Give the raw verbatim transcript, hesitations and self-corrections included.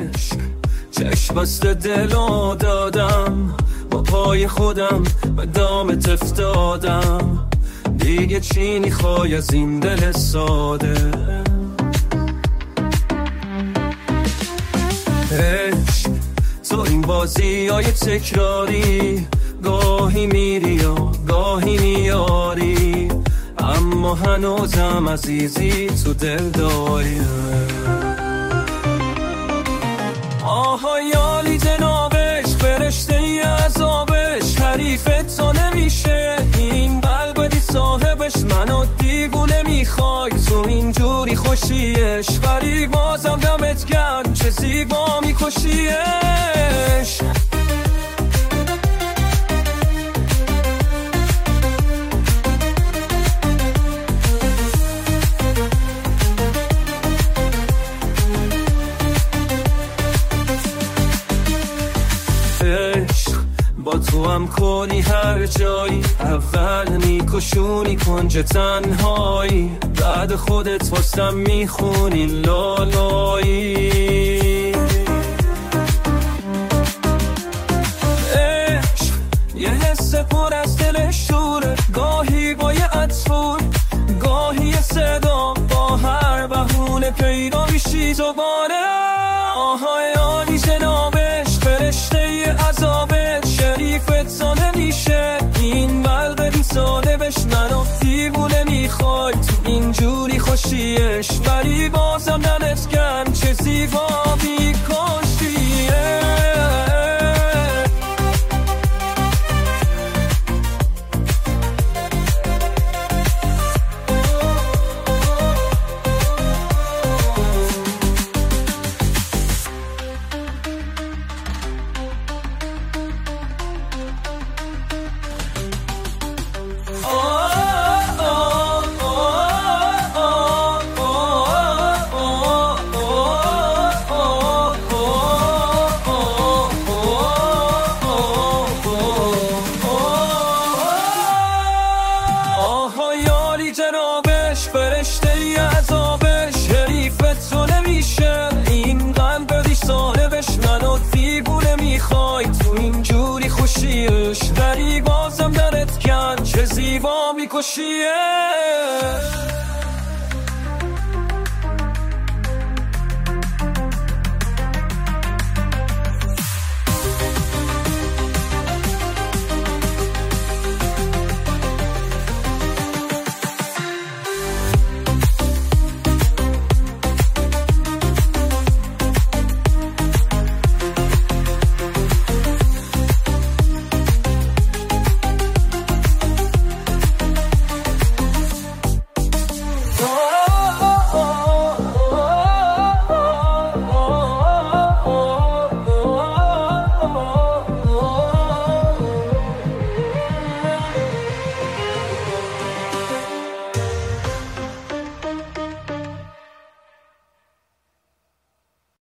عشق چشم بسته دلو دادم، با پای خودم به دامت افتادم، دیگه چی میخوای از این دل ساده؟ عشق تو این بازی های تکراری، گاهی میری و گاهی میاری، اما هنوزم عزیزی تو دل داری. آها یالی جنابش، فرشته ی عذابش، حریف تو نمیشه این قلب صاحبش، منو دیوونه میخوای تو اینجوری خوشیش، ولی بازم دمت گرم چه زیبا میکشیش. با تو هم کنی هر جایی، اول میکشونی کنج تنهایی، بعد خودت واسم میخونی لالایی. عشق یه حس پر از دل شوره، گاهی با یه عطفور، گاهی یه صدا، با هر بهونه پیدا میشی دوباره. آها یالی جنابش، فرشته ی عذابش، شریفت تا نمیشه این قلب بی صالبش، منو دیوونه میخوای تو اینجوری خوشیش، ولی بازم دلت گرم چه زیبا میکشیه. جنابش، فرشته ی عذابش، شریفت تو نمیشه این قلب بی صاحبش، منو دیوونه میخوای تو اینجوری خوشیش، ولی بازم درت کن چه زیبا میکشیه.